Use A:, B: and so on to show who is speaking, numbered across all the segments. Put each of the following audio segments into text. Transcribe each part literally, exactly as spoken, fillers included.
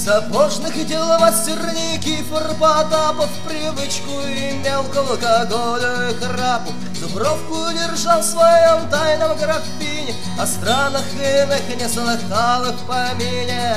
A: Сапожных дел мастер Никифор Потапов привычку имел к алкоголю и храпу. Зубровку держал в своем тайном графине, о странах иных не слыхал и в помине.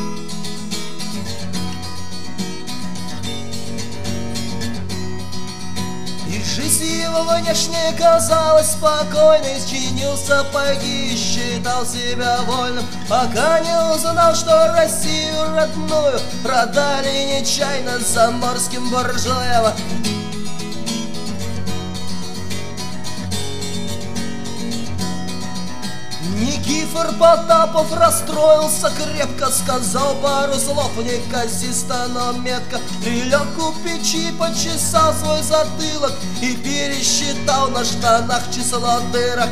A: И жизнь его внешне казалась спокойной, чинил сапоги и считал себя вольным, пока не узнал, что Россию родную продали нечаянно заморским буржуям. Никифор Потапов расстроился крепко, сказал пару слов неказисто, но метко. Прилег у печи, почесал свой затылок и пересчитал на штанах число дырок.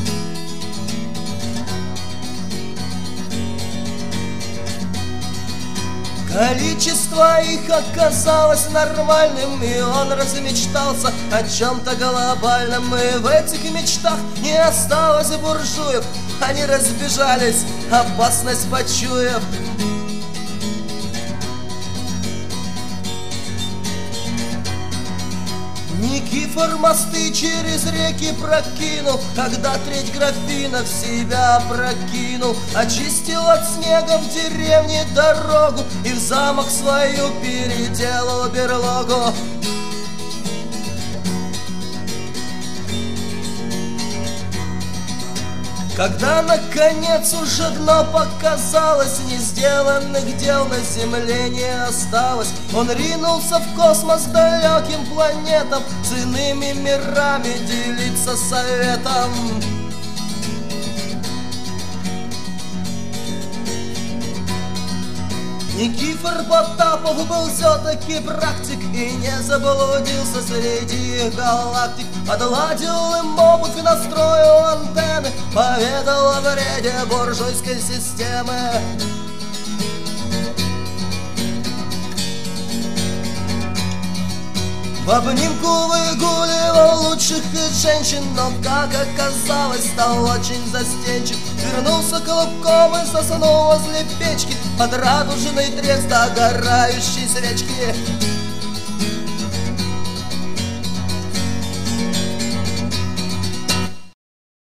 A: Количество их оказалось нормальным, и он размечтался о чем-то глобальном. И в этих мечтах не осталось буржуев, они разбежались, опасность почуяв. Никифор мосты через реки прокинул, когда треть графина в себя прокинул. Очистил от снега в деревне дорогу и в замок свою переделал берлогу. Когда наконец уже дно показалось, не сделанных дел на земле не осталось, он ринулся в космос далеким планетам, с иными мирами делиться советом. Никифор Потапов был все-таки практик и не заблудился среди галактик. Отладил им обувь и настроил антенны, поведал о вреде буржуйской системы. В обнимку выгуливал лучших из женщин, но, как оказалось, стал очень застенчив. Вернулся клубком и заснул возле печки под радужный треск догорающей свечки.